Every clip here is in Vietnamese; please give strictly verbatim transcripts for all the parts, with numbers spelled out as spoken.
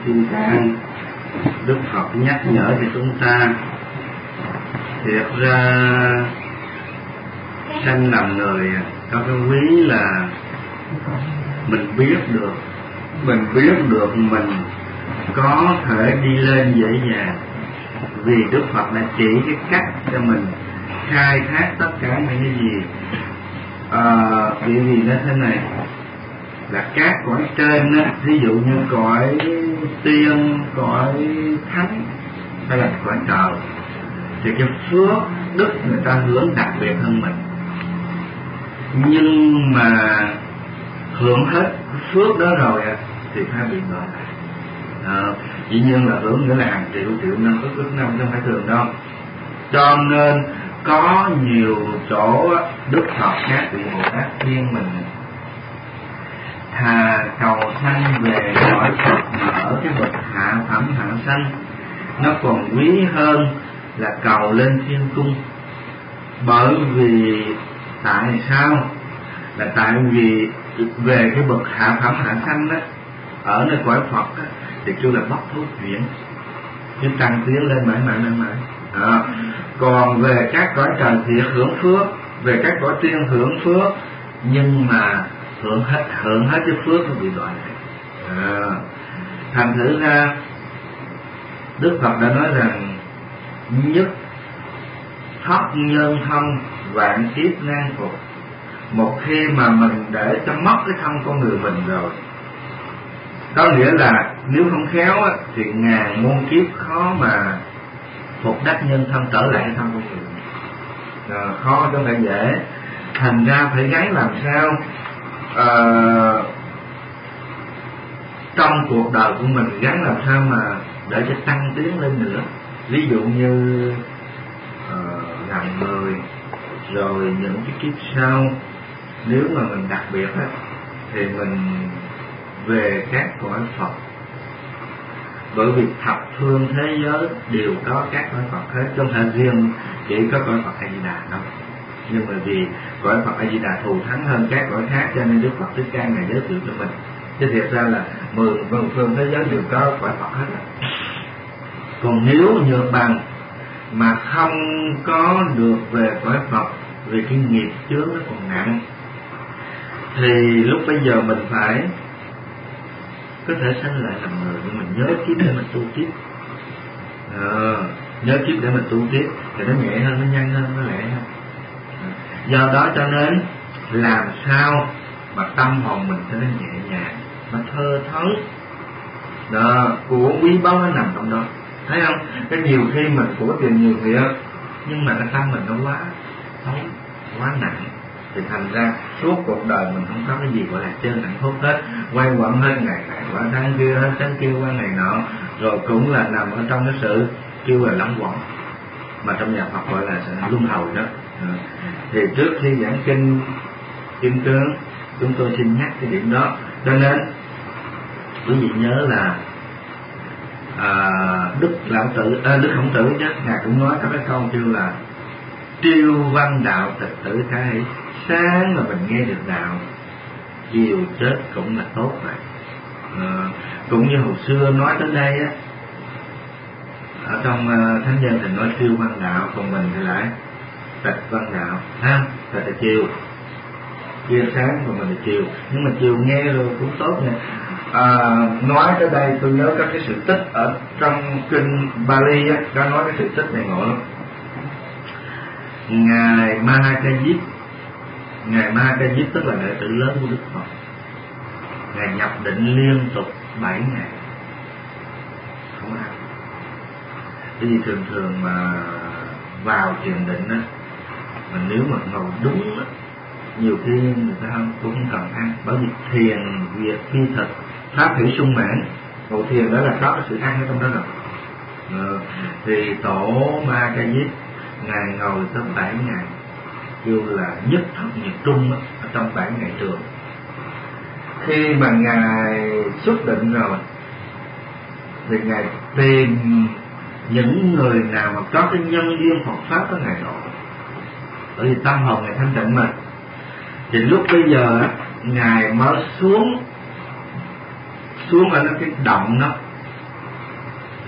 Kim Cang, Đức Phật nhắc nhở cho chúng ta thiệt ra sanh làm người có cái quý là mình biết được mình biết được mình có thể đi lên dễ dàng, vì Đức Phật đã chỉ cái cách cho mình khai thác tất cả những cái gì. À, bởi vì nó thế này là các cõi trên á, ví dụ như cõi tiên, cõi thánh hay là cõi trời, thì cái phước đức người ta hưởng đặc biệt hơn mình, nhưng mà hưởng hết phước đó rồi thì phải bị đọa lại. À, dĩ nhiên là hưởng nghĩa là hàng triệu triệu năm ức ức năm, không phải thường đâu. Cho nên có nhiều chỗ Đức Phật các vị Bồ Tát khuyên mình thà cầu sanh về cõi Phật mà ở cái bậc hạ phẩm hạ sanh, nó còn quý hơn là cầu lên thiên cung. Bởi vì tại sao? Là tại vì về cái bậc hạ phẩm hạ sanh đó, ở nơi cõi Phật đó, thì kêu là bất thối chuyển, chứ tăng tiến lên mãi mãi mãi mãi. À, còn về các cõi trời thì hưởng phước, về các cõi tiên hưởng phước, nhưng mà hưởng hết hưởng hết cái phước nó bị đọa lại. À, thành thử ra Đức Phật đã nói rằng nhất thất nhân thân vạn kiếp nan phục. Một khi mà mình để cho mất cái thân con người mình rồi, có nghĩa là nếu không khéo á, thì ngàn muôn kiếp khó mà phục đắc nhân thân trở lại thân con người. À, khó chứ không phải dễ. Thành ra phải gắng làm sao à, trong cuộc đời của mình gắng làm sao mà để cho tăng tiến lên nữa. Ví dụ như uh, làm người, rồi những cái kiếp sau nếu mà mình đặc biệt á, thì mình về các cõi Phật. Bởi vì thập phương thế giới đều có các cõi Phật hết, không phải riêng chỉ có cõi Phật A Di Đà đâu. Nhưng mà vì cõi Phật A Di Đà thù thắng hơn các cõi khác, cho nên Đức Phật Thích Ca ngài giới thiệu cho mình. Chứ thiệt ra là mười phương phương thế giới đều có cõi Phật hết. Còn nếu nhược bằng mà không có được về cõi Phật vì cái nghiệp chướng nó còn nặng, thì lúc bây giờ mình phải có thể sanh lại làm người, nhưng mình nhớ kiếp để mình tu tiếp. À, nhớ kiếp để mình tu tiếp thì nó nhẹ hơn, nó nhanh hơn, nó lẹ hơn. À, do đó cho nên làm sao mà tâm hồn mình cho nó nhẹ nhàng, nó thơ thớt đó, của quý báu nó nằm trong đó. Thấy không? Cái nhiều khi mình của tiền nhiều việc, nhưng mà cái tâm mình nó quá xấu, quá nặng, thì thành ra suốt cuộc đời mình không có cái gì gọi là chân hạnh phúc hết, quay quẩn hết ngày này qua tháng kia, hết tháng kia qua ngày nọ, rồi cũng là nằm ở trong cái sự kêu là lẫn quẩn, mà trong nhà Phật gọi là sự luân hồi đó. À, thì trước khi giảng kinh Kim Cương, chúng tôi xin nhắc cái điểm đó. Cho nên quý vị nhớ là à, Đức Lão Tử, à, Đức Khổng Tử chứ, ngài cũng nói có cái câu kêu là triêu văn đạo tịch tử khai, sáng mà mình nghe được đạo, chiều chết cũng là tốt vậy. À, cũng như hồi xưa nói tới đây á, ở trong uh, Thánh Nhân thì nói triêu văn đạo, còn mình thì lại tịch văn đạo, ha, tịch là chiều, chia sáng còn mình là chiều, nhưng mà chiều nghe rồi cũng tốt nè. À, nói tới đây tôi nhớ các cái sự tích ở trong kinh Bali á, có nói cái sự tích này ngộ lắm. Ngài Mahakajip, ngài Mahakajip tức là đệ tử lớn của Đức Phật, ngài nhập định liên tục bảy ngày không ăn. Bởi vì thường thường mà vào thiền định á, mà nếu mà ngồi đúng á, nhiều khi người ta không cũng không cần ăn, bởi vì thiền việc phi thực pháp hữu sung mãn, ngồi thiền đó là có cái sự ăn ở trong đó rồi. Ờ, thì tổ Mahakajip ngài ngồi tới bảy ngày, kêu là nhất thất nhật trung đó, ở trong bảy ngày trường. Khi mà ngài xuất định rồi thì ngài tìm những người nào mà có cái nhân duyên Phật pháp đó ngài độ, bởi vì tâm hồn ngài thanh tịnh mà. Thì lúc bây giờ ngài mới xuống xuống ở cái động đó,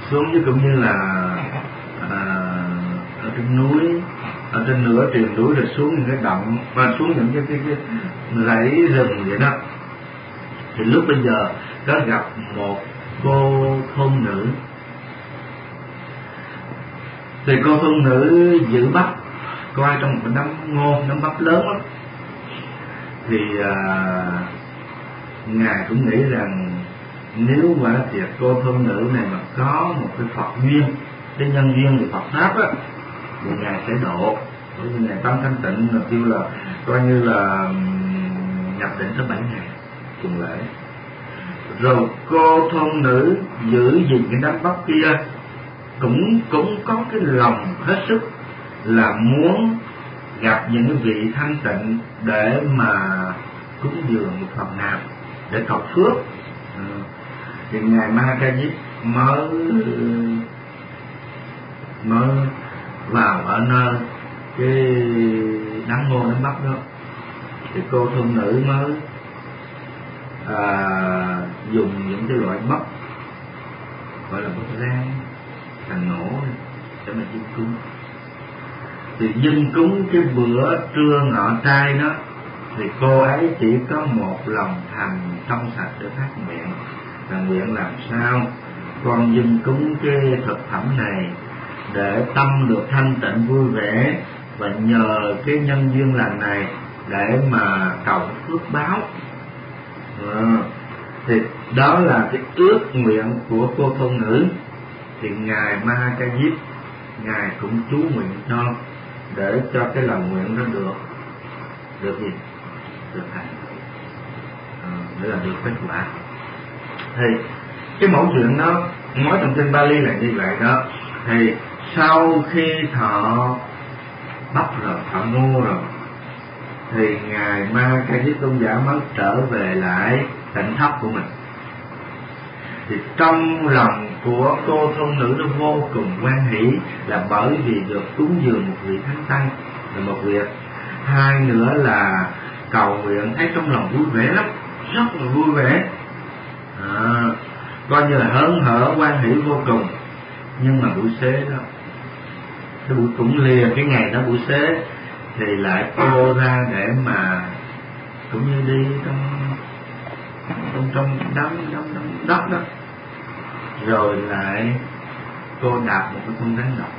xuống chứ cũng như là à, ở trên núi, ở trên nửa triền núi rồi xuống những cái động và xuống những cái cái, cái rẫy rừng vậy đó. Thì lúc bây giờ có gặp một cô thôn nữ, thì cô thôn nữ giữ bắp coi trong một cái đám ngô, đám bắp lớn lắm. Thì à, ngài cũng nghĩ rằng nếu mà thiệt cô thôn nữ này mà có một cái Phật duyên, cái nhân duyên về Phật pháp á, thì ngài sẽ độ, bởi vì ngài tâm thanh tịnh là kêu là coi như là nhập định tới bảy ngày tuần lễ. Rồi cô thôn nữ giữ gìn cái đám bắp kia cũng cũng có cái lòng hết sức là muốn gặp những vị thanh tịnh để mà cúng dường một phần nào để cầu phước. Ừ. Thì ngài Ma Ca Diếp mới mới vào ở nơi cái đám ngô đám bắp đó, thì cô thôn nữ mới à, dùng những cái loại bắp gọi là bắp rang thành nổ để mà dân cúng. Thì dân cúng cái bữa trưa ngọ trai đó, thì cô ấy chỉ có một lòng thành trong sạch để phát nguyện, là nguyện làm sao con dân cúng cái thực phẩm này để tâm được thanh tịnh vui vẻ, và nhờ cái nhân duyên lành này để mà cầu phước báo. À, thì đó là cái ước nguyện của cô thôn nữ. Thì ngài Ma Ca Diếp ngài cũng chú nguyện cho, để cho cái lòng nguyện nó được được gì được thành, à, để là được kết quả. Thì cái mẫu chuyện đó nói trong kinh Bali là như vậy đó. Thì sau khi thọ bắp rồi, thọ ngô rồi, thì ngài Ma Ca Diếp tôn giả mới trở về lại tỉnh thất của mình. Thì trong lòng của cô thôn nữ nó vô cùng hoan hỷ, là bởi vì được cúng dường một vị thánh tăng là một việc. Hai nữa là cầu nguyện thấy trong lòng vui vẻ lắm, rất là vui vẻ, à, coi như là hớn hở hoan hỷ vô cùng. Nhưng mà buổi xế đó, cái buổi cũng lìa cái ngày đó buổi xế, thì lại cô ra để mà cũng như đi trong trong trong đám đám đám đất đó, rồi lại cô đạp một cái con rắn độc.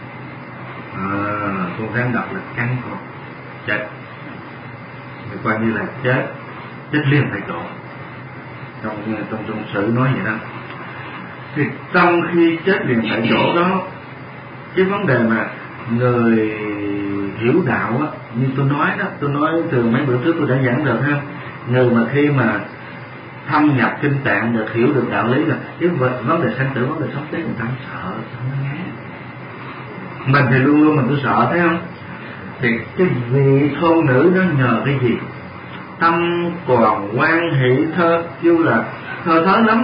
À, con rắn độc là cắn cô chết, thì coi như là chết chết liền tại chỗ. Trong trong trong sử nói vậy đó. Thì trong khi chết liền tại chỗ đó, cái vấn đề mà người hiểu đạo á, như tôi nói đó, tôi nói từ mấy bữa trước tôi đã giảng được ha, người mà khi mà thâm nhập kinh tạng được hiểu được đạo lý là cái vấn đề sanh tử, vấn đề sống chết, người ta sợ, không có ngán. Mình thì luôn luôn mình cứ sợ, thấy không? Thì cái vị thôn nữ đó nhờ cái gì? Tâm còn hoan hỷ thơ, kêu là thơ thớ lắm.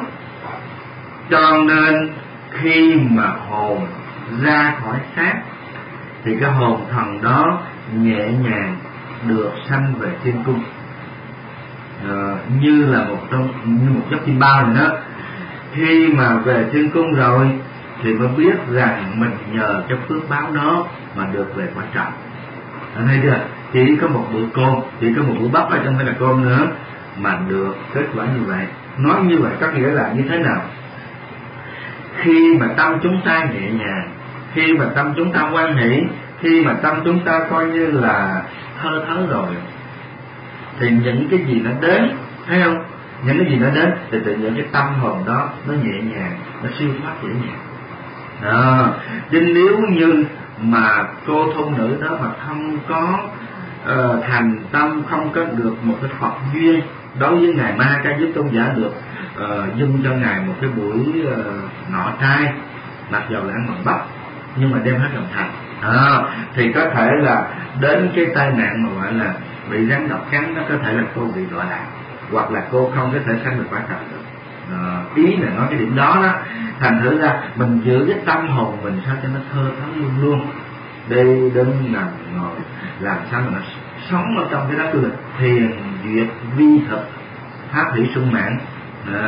Cho nên khi mà hồn ra khỏi xác, thì cái hồn thần đó nhẹ nhàng được sanh về thiên cung. À, như là một trong như một giấc chim bao này đó. Khi mà về thiên cung rồi thì mới biết rằng mình nhờ cái phước báo đó mà được về quả trời. Anh thấy chưa? Chỉ có một bữa cơm, chỉ có một bữa bắp ở trong phải là cơm nữa mà được kết quả như vậy. Nói như vậy có nghĩa là như thế nào? Khi mà tâm chúng ta nhẹ nhàng, khi mà tâm chúng ta hoan hỷ, khi mà tâm chúng ta coi như là thơ thớ rồi, thì những cái gì nó đến, thấy không? Những cái gì nó đến thì tự nhiên cái tâm hồn đó nó nhẹ nhàng, nó siêu thoát dễ dàng. À, chứ nếu như mà cô thôn nữ đó mà không có uh, thành tâm, không có được một cái Phật duyên đối với ngài Ma Ca Diếp tôn giả, được uh, dâng cho ngài một cái buổi uh, nọ trai, mặc dầu là ăn bằng bắp nhưng mà đem hết lòng thành, à, thì có thể là đến cái tai nạn mà gọi là bị rắn độc cắn, nó có thể là cô bị đọa lạc, hoặc là cô không có thể sanh được quả trời được. À, ý là nói cái điểm đó đó. Thành thử ra mình giữ cái tâm hồn mình sao cho nó thơ thớ luôn luôn, đi đứng nằm ngồi làm sao mà nó sống ở trong cái đó, tức là thiền duyệt vi thực pháp hỷ sung mãn. À,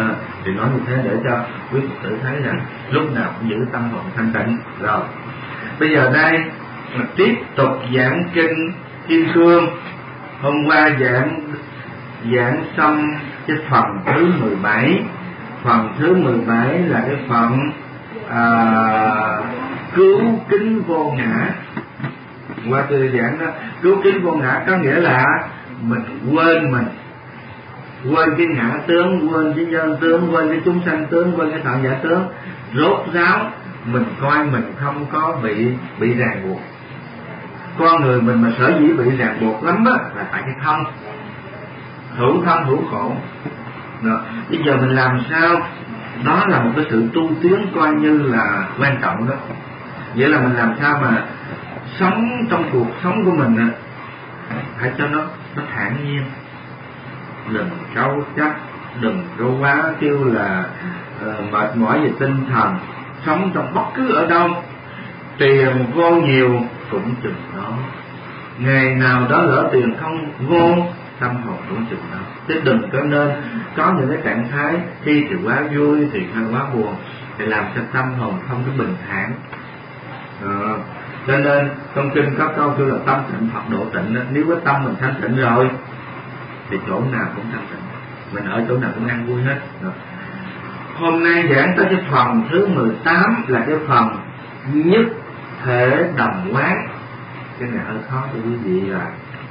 Thì nói như thế để cho quý Phật tử thấy rằng lúc nào cũng giữ tâm hồn thanh tịnh. Rồi bây giờ đây tiếp tục giảng kinh Kim Cương. Hôm qua giảng giảng xong cái phần thứ mười bảy. Phần thứ mười bảy là cái phần à, cứu kính vô ngã. Qua tôi giảng đó, cứu kính vô ngã có nghĩa là mình quên mình, quên cái ngã tướng, quên cái nhân tướng, quên cái chúng sanh tướng, quên cái thọ giả tướng. Rốt ráo mình coi mình không có bị bị ràng buộc. Con người mình mà sở dĩ bị ràng buộc lắm á là tại cái thân, hữu thân hữu khổ. Đó. Bây giờ mình làm sao, đó là một cái sự tu tiến coi như là quan trọng đó. Vậy là mình làm sao mà sống trong cuộc sống của mình á, phải cho nó nó thản nhiên, đừng cáu trách, đừng có quá kêu là uh, mệt mỏi về tinh thần. Sống trong bất cứ ở đâu, tiền vô nhiều cũng chừng đó, ngày nào đó lỡ tiền không vô, tâm hồn cũng chừng đó. Chứ đừng có nên có những cái trạng thái khi thì quá vui thì hay quá buồn, để làm cho tâm hồn không có bình thản. À, cho nên trong kinh có câu kêu là tâm tịnh Phật độ tịnh đó. Nếu cái tâm mình thanh tịnh rồi thì chỗ nào cũng thanh tịnh, mình ở chỗ nào cũng an vui hết. Rồi. Hôm nay giảng tới cái phần thứ mười tám là cái phần nhất thể đồng quán. Cái này hơi khó cho quý vị là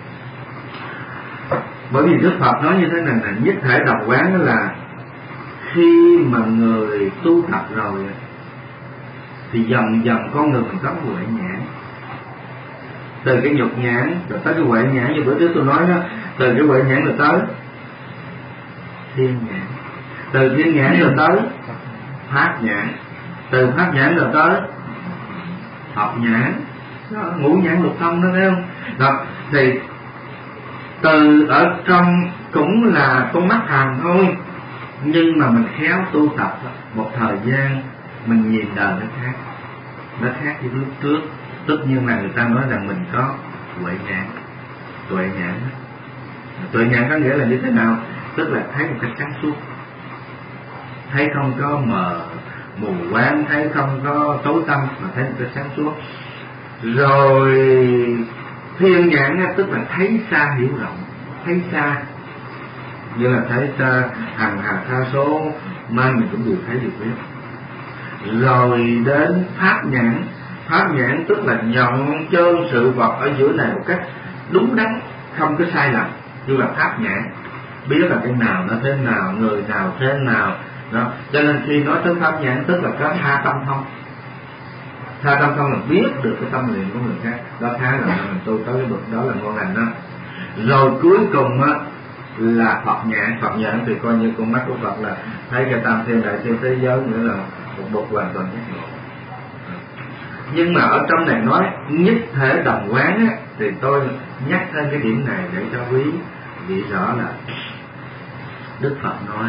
bởi vì Đức Phật nói như thế này là nhất thể đồng quán là khi mà người tu tập rồi thì dần dần con người mình có huệ nhãn, từ cái nhục nhãn rồi tới cái huệ nhãn. Như bữa trước tôi nói đó, từ cái huệ nhãn rồi tới thiên nhãn, từ thiên nhãn rồi tới pháp nhãn, từ pháp nhãn rồi tới học nhãn, đó, ngũ nhãn lục thông đó, thấy không? Đó, thì từ ở trong cũng là con mắt hàm thôi, nhưng mà mình khéo tu tập một thời gian mình nhìn đời nó khác, nó khác với lúc trước. Tất nhiên là người ta nói rằng mình có huệ nhãn. Tuệ nhãn, tuệ nhãn có nghĩa là như thế nào? Tức là thấy một cách sáng suốt, thấy không có mờ mù quáng, thấy không có tối tăm, mà thấy một cách sáng suốt. Rồi thiên nhãn tức là thấy xa hiểu rộng, thấy xa, như là thấy xa hằng hà sa số mai mình cũng đều thấy được biết. Rồi đến pháp nhãn, pháp nhãn tức là nhận chân sự vật ở giữa này một cách đúng đắn, không có sai lầm, như là pháp nhãn, biết là cái nào nó thế nào, người nào thế nào đó. Cho nên khi nói tới pháp nhãn tức là có tha tâm thông. Tha tâm thông là biết được cái tâm niệm của người khác, đó khá là mình tu tới cái bậc đó là ngon lành đó. Rồi cuối cùng á là Phật nhãn. Phật nhãn thì coi như con mắt của Phật là thấy cái tam thiên đại thiên thế giới, nghĩa là một bậc hoàn toàn giác ngộ. Nhưng mà ở trong này nói nhất thể đồng quán á, thì tôi nhắc thêm cái điểm này để cho quý vị rõ là Đức Phật nói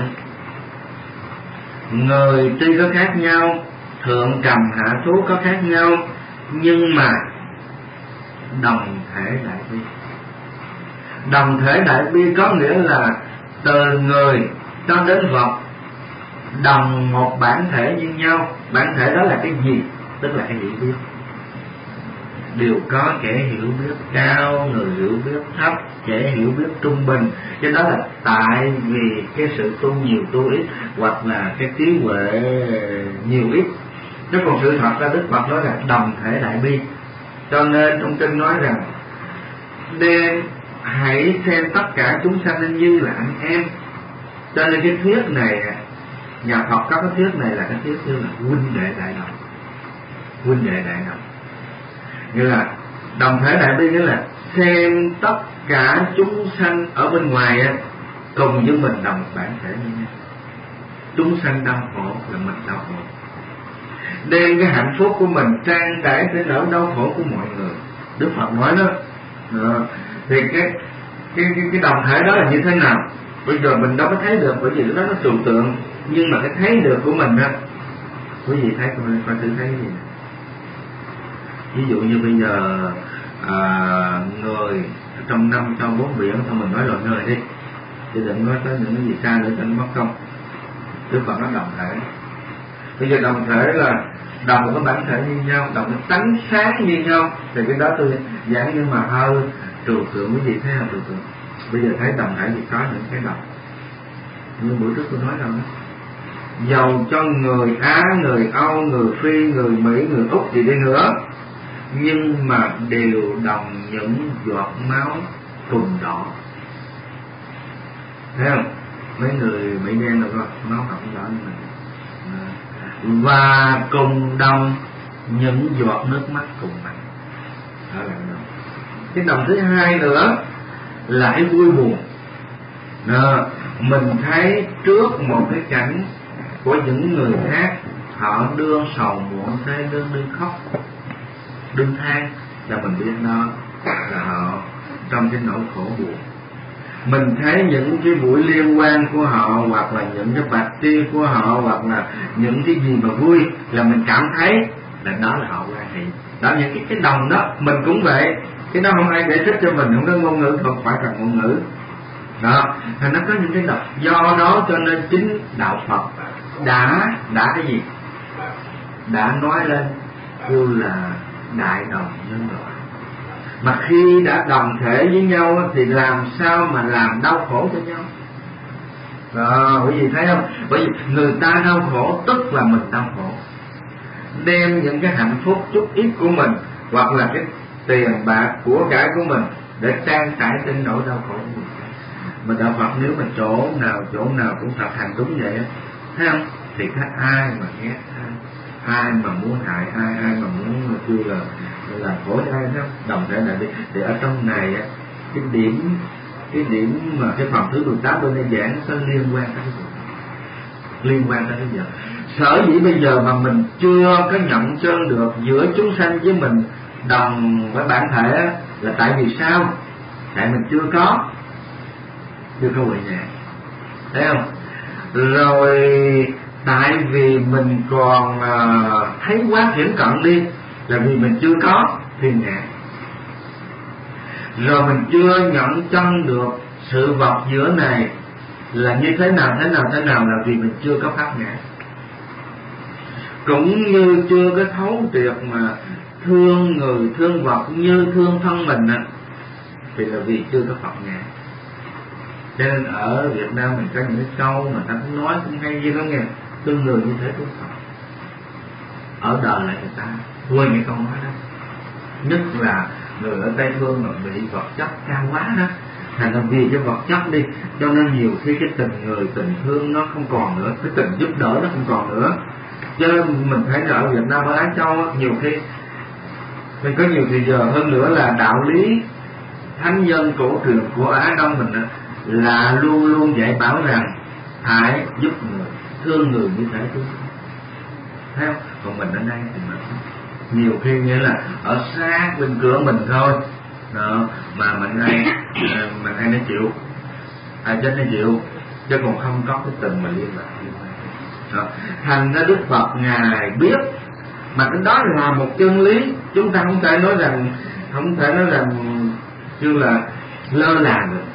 người tuy có khác nhau, thượng trầm hạ số có khác nhau, nhưng mà đồng thể đại bi. Đồng thể đại bi có nghĩa là từ người cho đến vật đồng một bản thể như nhau. Bản thể đó là cái gì? Tức là cái hiểu biết. Đều có kẻ hiểu biết cao, người hiểu biết thấp, kẻ hiểu biết trung bình. Cái đó là tại vì cái sự tu nhiều tu ít, hoặc là cái trí huệ nhiều ít. Chứ còn sự thật ra Đức Phật nói là đồng thể đại bi. Cho nên trong kinh nói rằng nên hãy xem tất cả chúng sanh như là anh em. Cho nên cái thuyết này, nhà Phật có cái thuyết này là cái thuyết như là huynh đệ đại đồng. Huynh đệ đại đồng nghĩa là đồng thể đại bi, nghĩa là xem tất cả chúng sanh ở bên ngoài á, cùng với mình đồng một bản thể như nhau. Chúng sanh đau khổ là mình đau khổ, đem cái hạnh phúc của mình trang trải để nỗi đau khổ của mọi người. Đức Phật nói đó. À, thì cái cái cái cái đồng thể đó là như thế nào? Bây giờ mình đâu có thấy được, bởi vì lúc đó nó trừu tượng. Nhưng mà cái thấy được của mình á, quý vị thấy coi, coi thử thấy cái gì? Ví dụ như bây giờ à, người trong năm trong bốn biển, thôi mình nói loài người đi, chứ đừng nói tới những cái gì xa nữa cho nó mất công. Đức Phật nó đồng thể. Bây giờ đồng thể là đồng có bản thể như nhau, đồng có tánh sáng như nhau, thì cái đó tôi giảng nhưng mà hơi trừu tượng, cái gì thấy là trừu tượng. Bây giờ thấy đồng thể thì có những cái đồng như bữa trước tôi nói rồi đó. Dầu cho người Á, người Âu, người Phi, người Mỹ, người Úc gì đi nữa, nhưng mà đều đồng những giọt máu cùng đỏ. Thấy không? Mấy người Mỹ đen được không? Máu không đỏ như mình. Và cùng đồng những giọt nước mắt cùng mình. Đó là đồng. Cái đồng thứ hai nữa là cái vui buồn. Đó. Mình thấy trước một cái cảnh của những người khác, họ đương sầu muộn thế, đương đương khóc, đương than, là mình biết đó là họ trong cái nỗi khổ buồn. Mình thấy những cái buổi liên quan của họ, hoặc là những cái bạch tiên của họ, hoặc là những cái gì mà vui, là mình cảm thấy là đó là họ quan hệ. Đó, những cái cái đồng đó mình cũng vậy. Cái đó không ai giải thích cho mình, không có ngôn ngữ, không phải là ngôn ngữ. Đó, thành nó có những cái đồng. Do đó cho nên chính đạo Phật đã đã cái gì? Đã nói lên kêu là đại đồng nhân loại. Mà khi đã đồng thể với nhau thì làm sao mà làm đau khổ cho nhau? Đó, bởi vì thấy không? Bởi vì người ta đau khổ tức là mình đau khổ. Đem những cái hạnh phúc chút ít của mình, hoặc là cái tiền bạc của cải của mình để trang trải trên nỗi đau khổ của mình. Mà đạo Phật nếu mà chỗ nào chỗ nào cũng thực hành đúng vậy, thấy không? Thì có ai mà ghét ai, ai mà muốn hại ai, ai mà muốn kêu là làm khổ cho ai đó, đồng thể lại đi. Thì ở trong này cái điểm cái điểm mà cái phần thứ mười tám bên đây giảng nó liên quan tới cái việc, liên quan tới cái việc. Sở dĩ bây giờ mà mình chưa có nhận chân được giữa chúng sanh với mình đồng với bản thể là tại vì sao? Tại mình chưa có chưa có huệ nhãn, thấy không? Rồi tại vì mình còn uh, thấy quá thiển cận đi, là vì mình chưa có thiên nhãn. Rồi mình chưa nhận chân được sự vật giữa này là như thế nào thế nào thế nào, là vì mình chưa có pháp nhãn. Cũng như chưa có thấu triệt mà thương người thương vật như thương thân mình à, thì là vì chưa có Phật nhãn. Cho nên ở Việt Nam mình có những cái câu mà ta cũng nói cũng hay gì đó nghe, thương người như thế thương Phật. Ở đời lại người ta quên cái câu nói đó. Nhất là người ở Tây Phương mà bị vật chất cao quá đó, thành ra vì cái vật chất đi, cho nên nhiều khi cái tình người tình thương nó không còn nữa, cái tình giúp đỡ nó không còn nữa. Cho nên mình thấy là ở Việt Nam, ở Á Châu nhiều khi mình có nhiều thì giờ hơn nữa là đạo lý thánh nhân cổ truyền của Á Đông mình là luôn luôn dạy bảo rằng hãy giúp người, thương người như thể thương. Thấy không? Còn mình ở đây thì mình nhiều khi nghĩa là ở sát bên cửa mình thôi đó, mà mình ai mình ai nó chịu, ai chết nó chịu, chứ còn không có cái tình mà liên lạc. Đó. Thành ra Đức Phật ngài biết, mà cái đó là một chân lý, chúng ta không thể nói rằng không thể nói rằng như là lơ là được.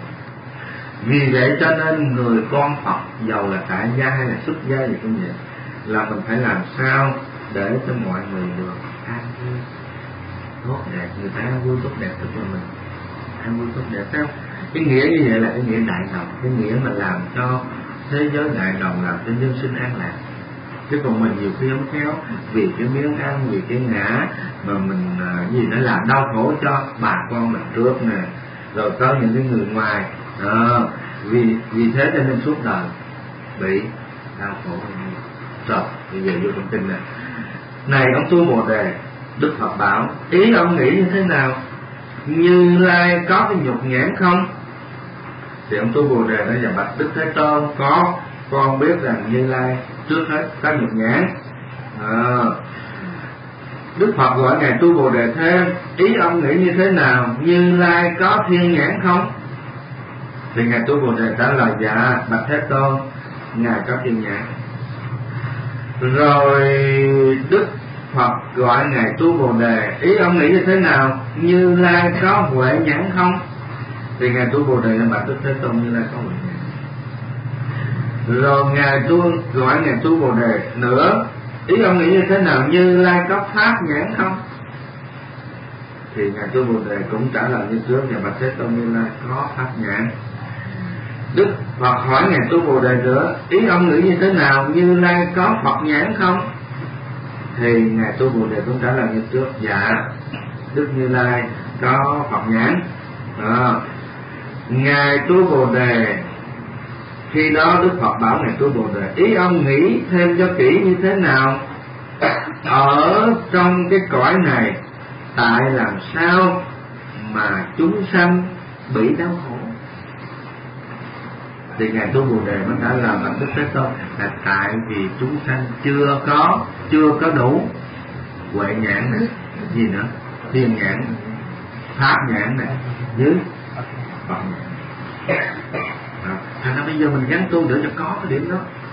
Vì vậy cho nên người con Phật giàu là tại gia hay là xuất gia gì cũng vậy, là mình phải làm sao để cho mọi người được an vui tốt đẹp, người ta an vui tốt đẹp tức là mình an vui tốt đẹp. Sao? Cái nghĩa như vậy là cái nghĩa đại đồng, cái nghĩa mà làm cho thế giới đại đồng, làm cho nhân sinh an lạc. Chứ còn mình nhiều khi không khéo vì cái miếng ăn, vì cái ngã mà mình uh, gì nó làm đau khổ cho bà con mình trước nè, rồi có những cái người ngoài à, vì vì thế cho nên suốt đời bị đau khổ. Rồi bây giờ vô thông tin này này ông tu Bồ Đề, Đức Phật bảo ý ông nghĩ như thế nào? Như Lai có cái nhục nhãn không? Thì ông tu Bồ Đề nó dạy bạch Đức Thế Tôn có, con biết rằng Như Lai trước hết có nhục nhãn. À, Đức Phật gọi ngài tu Bồ Đề thêm, ý ông nghĩ như thế nào? Như Lai có thiên nhãn không? Thì ngài tu Bồ Đề trả lời dạ bạch Thế Tôn, ngài có thiên nhãn. Rồi Đức Phật gọi ngài tu Bồ Đề, ý ông nghĩ như thế nào? Như Lai có huệ nhãn không? Thì ngài tu Bồ Đề bạch Đức Thế Tôn, Như Lai có huệ nhãn. Rồi ngài tu gọi ngài tu Bồ Đề nữa, ý ông nghĩ như thế nào? Như Lai có pháp nhãn không? Thì ngài tu Bồ Đề cũng trả lời như trước: nhà Bạch Thế Tôn, Như Lai có pháp nhãn. Đức Phật hỏi ngài tu Bồ Đề nữa: ý ông nghĩ như thế nào? Như Lai có Phật nhãn không? Thì ngài tu Bồ Đề cũng trả lời như trước: dạ, Đức Như Lai có Phật nhãn. Đó. Ngài tu Bồ Đề, khi đó Đức Phật bảo ngài tu Bồ Đề: ý ông nghĩ thêm cho kỹ như thế nào? Ở trong cái cõi này, tại làm sao mà chúng sanh bị đau khổ? Thì ngài tu Bồ Đề mới đã làm bằng Đức Thế Tôn là tại vì chúng sanh chưa có chưa có đủ huệ nhãn này, gì nữa, thiên nhãn, pháp nhãn này, với Phật nhãn. À, thành ra bây giờ mình gắng tu để cho có cái điểm đó,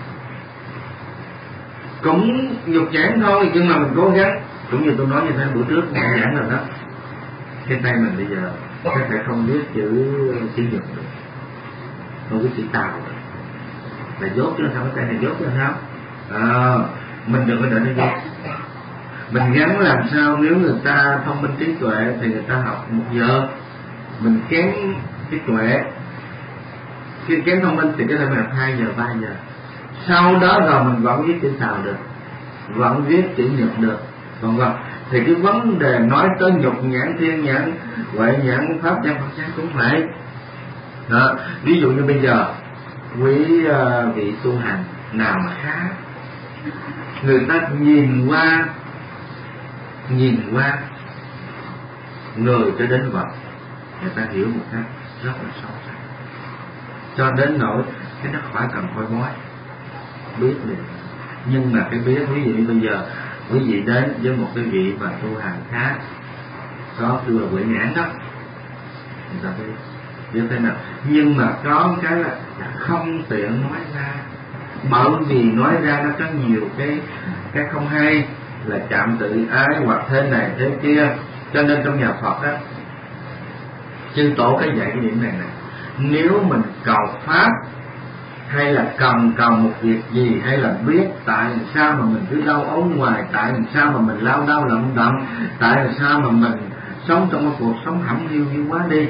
cũng nhục nhãn thôi, nhưng mà mình cố gắng. Cũng như tôi nói như thế bữa trước ngài giảng rồi đó, cái tay mình bây giờ có thể không biết chữ chữ nhật được, không biết chữ tàu được, là dốt chứ sao? Cái tay này dốt chứ sao? À, mình đừng có đợi nó dốt. Mình gắng làm sao, nếu người ta thông minh trí tuệ thì người ta học một giờ, mình kém trí tuệ, khi kém thông minh thì có thể mình học hai giờ, ba giờ. Sau đó rồi mình vẫn viết chữ tàu được, vẫn viết chữ nhật được, còn vâng. Thì cái vấn đề nói tới nhục nhãn, thiên nhãn, huệ nhãn, pháp nhãn, Phật nhãn cũng phải. Đó. Ví dụ như bây giờ quý uh, vị tu hành nào mà khá, người ta nhìn qua nhìn qua người cho đến vật, người ta hiểu một cách rất là sâu sắc, cho đến nỗi cái nó khỏi cần coi bói, biết liền. Nhưng mà cái biết, ví dụ như bây giờ quý vị đến với một cái vị mà tu hành khác, có tu là huệ nhãn đó, người ta biết biết thế nào. Nhưng mà có cái là không tiện nói ra, bởi vì nói ra nó có nhiều cái cái không hay, là chạm tự ái hoặc thế này thế kia. Cho nên trong nhà Phật á, chư tổ cái dạy cái điểm này nè: nếu mình cầu pháp hay là cần cầu một việc gì, hay là biết tại sao mà mình cứ đau ốm ngoài, tại sao mà mình lao đao lận đận, tại sao mà mình sống trong một cuộc sống hẩm hiu như quá đi,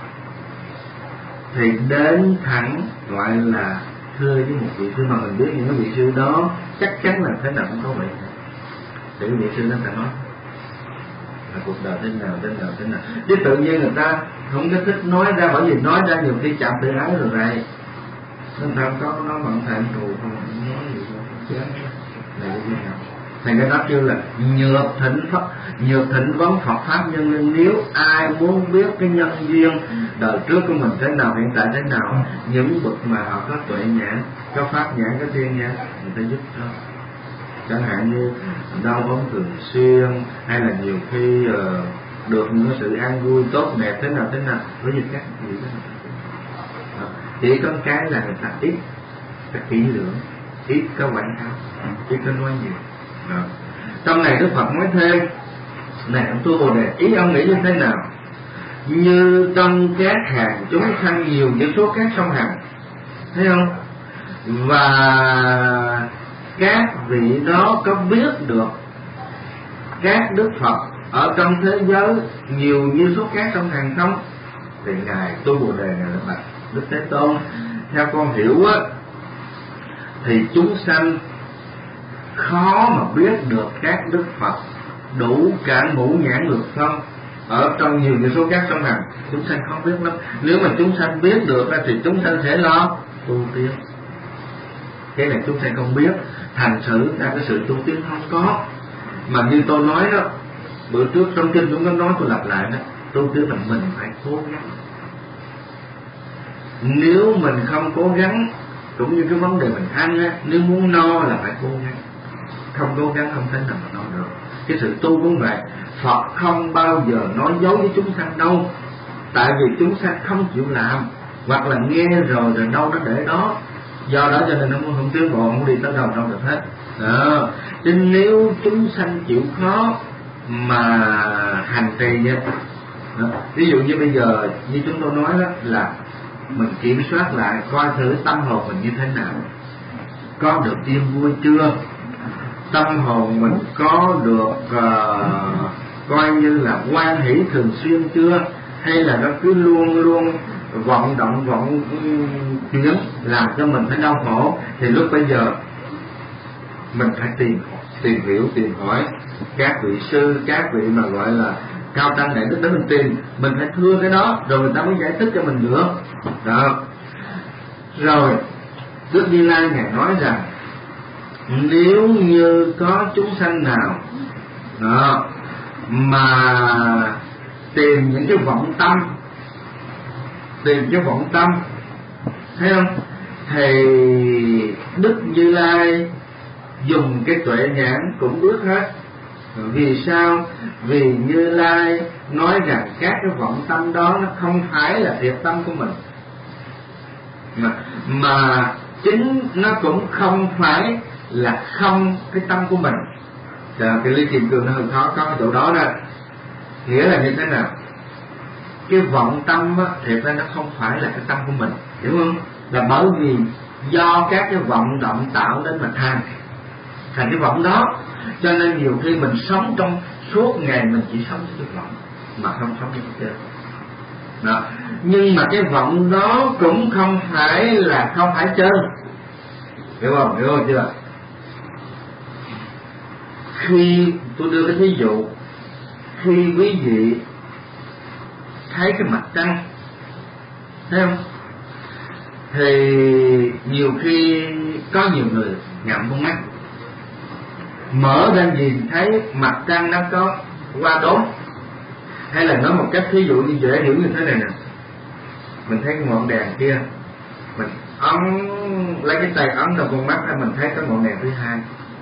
thì đến thẳng gọi là thưa với một vị sư mà mình biết những cái vị sư đó chắc chắn là thế nào cũng có vậy, thì vị sư nó phải nói là cuộc đời thế nào thế nào thế nào. Chứ tự nhiên người ta không có thích nói ra, bởi vì nói ra nhiều khi chạm tự ái rồi này, nên ta có nó vẫn thành thù, không nói gì đâu, chán này như thế nào. Thành cái đó kêu là nhược thỉnh Phật, nhược thỉnh vấn Phật pháp nhân linh. Nếu ai muốn biết cái nhân duyên đời trước của mình thế nào, hiện tại thế nào, những bậc mà họ có tuệ nhãn, có pháp nhãn, có thiên nhãn, người ta giúp cho. Chẳng hạn như đau ốm thường xuyên, hay là nhiều khi uh, được những sự an vui tốt đẹp thế nào thế nào, với những các gì đó. Chỉ có cái là người ta ít cái kỹ lưỡng, ít có quảng cáo, ít có nói nhiều. Đó. Trong này Đức Phật nói thêm: này ông tu Bồ Đề, ý ông nghĩ như thế nào? Như trong các hàng chúng sanh nhiều những số các sông Hằng, thấy không? Và các vị đó có biết được các Đức Phật ở trong thế giới nhiều như số các sông Hằng không? Thì ngài tu Bồ Đề này là bạch Đức Thế Tôn, theo con hiểu á, thì chúng sanh khó mà biết được các Đức Phật đủ cả ngũ nhãn lực không ở trong nhiều như số các sông Hằng. Chúng sanh không biết lắm. Nếu mà chúng sanh biết được thì chúng sanh sẽ lo tu tiến. Cái này chúng sanh không biết, thành sự ra cái sự tu tiến không có. Mà như tôi nói đó, bữa trước trong kinh chúng có nói, tôi lặp lại đó, tu tiến là mình phải cố gắng. Nếu mình không cố gắng, cũng như cái vấn đề mình ăn á, nếu muốn no là phải cố gắng, không cố gắng không thể nào mà no được. Cái sự tu cũng vậy, Phật không bao giờ nói dối với chúng sanh đâu, tại vì chúng sanh không chịu làm, hoặc là nghe rồi rồi đâu nó để đó. Do đó cho nên nó không tiến bộ, không đi tới đâu đâu được hết. Đó. Chứ nếu chúng sanh chịu khó mà hành trì vậy đó. Ví dụ như bây giờ như chúng tôi nói đó, là mình kiểm soát lại coi thử tâm hồn mình như thế nào. có được yên vui chưa, tâm hồn mình có được uh, coi như là hoan hỷ thường xuyên chưa, hay là nó cứ luôn luôn vọng động vọng chuyển làm cho mình phải đau khổ. Thì lúc bây giờ mình phải tìm tìm hiểu tìm hỏi các vị sư, các vị mà gọi là cao tăng đại đức đến mình tìm, mình phải thưa cái đó rồi người ta mới giải thích cho mình được đó. Rồi Đức Như Lai ngài nói rằng nếu như có chúng sanh nào đó mà tìm những cái vọng tâm, tìm cái vọng tâm, thấy không, thì Đức Như Lai dùng cái tuệ nhãn cũng biết hết. Vì sao? Vì Như Lai nói rằng các cái vọng tâm đó nó không phải là thiệt tâm của mình, mà, mà chính nó cũng không phải là không cái tâm của mình. Rồi, cái Lý Kim Cương nó hơi khó có cái chỗ đó đó. Nghĩa là như thế nào? Cái vọng tâm á, thiệt ra nó không phải là cái tâm của mình, hiểu không? Là bởi vì do các cái vọng động tạo đến mà thành thành cái vọng đó, cho nên nhiều khi mình sống trong suốt ngày mình chỉ sống với cái vọng mà không sống với cái chân đó. Nhưng mà cái vọng đó cũng không phải là không phải chân, hiểu không? Hiểu không chưa? Khi tôi đưa cái ví dụ, khi quý vị thấy cái mặt trăng, thấy không, thì nhiều khi có nhiều người ngậm con mắt, mở ra nhìn thấy mặt trăng nó có qua đốm. Hay là nói một cách ví dụ như dễ hiểu như thế này nè, mình thấy cái ngọn đèn kia, mình ấn lấy cái tay ấn vào con mắt ra, mình thấy có ngọn đèn thứ hai,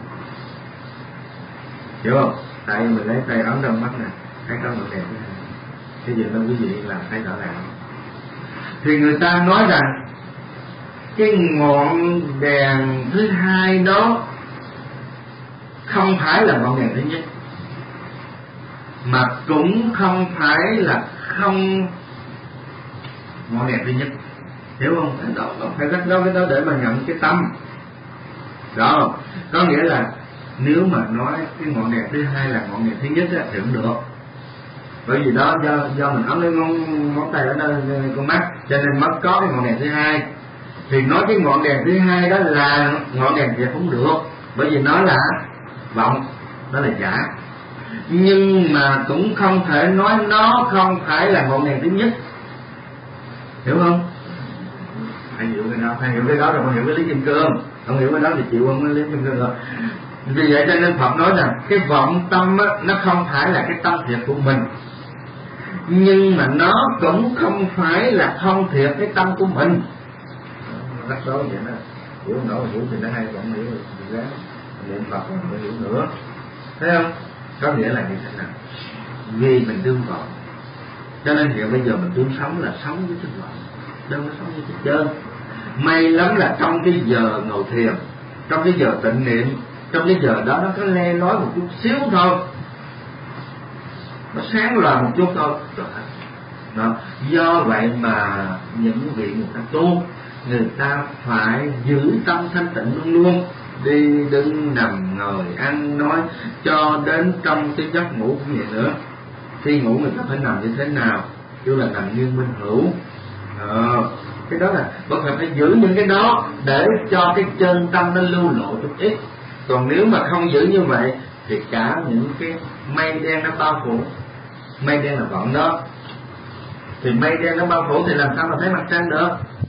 hiểu không? Tại vì mình lấy tay ấn vào mắt nè, thấy có ngọn đèn thứ hai. Cái gì đâu quý vị làm thấy rõ ràng. Thì người ta nói rằng cái ngọn đèn thứ hai đó không phải là ngọn đèn thứ nhất, mà cũng không phải là không ngọn đèn thứ nhất, hiểu không? Cái đó phải rất đó cái đó để mà nhận cái tâm đó. Có nghĩa là nếu mà nói cái ngọn đèn thứ hai là ngọn đèn thứ nhất á, thì cũng được, bởi vì đó do do mình ấn lấy ngón ngón tay ở nơi con mắt, cho nên mới có cái ngọn đèn thứ hai. Thì nói cái ngọn đèn thứ hai đó là ngọn đèn thì không được, bởi vì nó là vọng, đó là giả. Nhưng mà cũng không thể nói nó không phải là ngọn đèn thứ nhất, hiểu không? Phải hiểu cái đó, phải hiểu cái đó rồi không hiểu cái Lý Kim Cương, không hiểu cái đó thì chịu không cái Lý Kim Cương rồi. Vì vậy cho nên Phật nói rằng cái vọng tâm á, nó không phải là cái tâm thiệt của mình, nhưng mà nó cũng không phải là không thiệt cái tâm của mình. Rắc rối vậy đó, hiểu không nổi hiểu thì nó hay, vẫn hiểu được thì ráng niệm Phật rồi mới hiểu nữa, thấy không? Có nghĩa là như thế nào? Vì mình đương vọng, cho nên hiện bây giờ mình đương sống là sống với cái vọng, đâu có sống với cái chân. May lắm là trong cái giờ ngồi thiền, trong cái giờ tịnh niệm, trong cái giờ đó nó có le lói một chút xíu thôi, nó sáng loà một chút thôi đó. Do vậy mà những vị người ta tu, người ta phải giữ tâm thanh tịnh luôn luôn, đi đứng nằm ngồi ăn nói, cho đến trong cái giấc ngủ cũng vậy nữa. Khi ngủ người ta phải nằm như thế nào? Chứ là nằm nghiêng bên hữu à, cái đó là bất phải phải giữ những cái đó để cho cái chân tâm nó lưu lộ chút ít. Còn nếu mà không giữ như vậy thì cả những cái mây đen nó bao phủ, mây đen là vọng đó, thì mây đen nó bao phủ thì làm sao mà thấy mặt trăng được?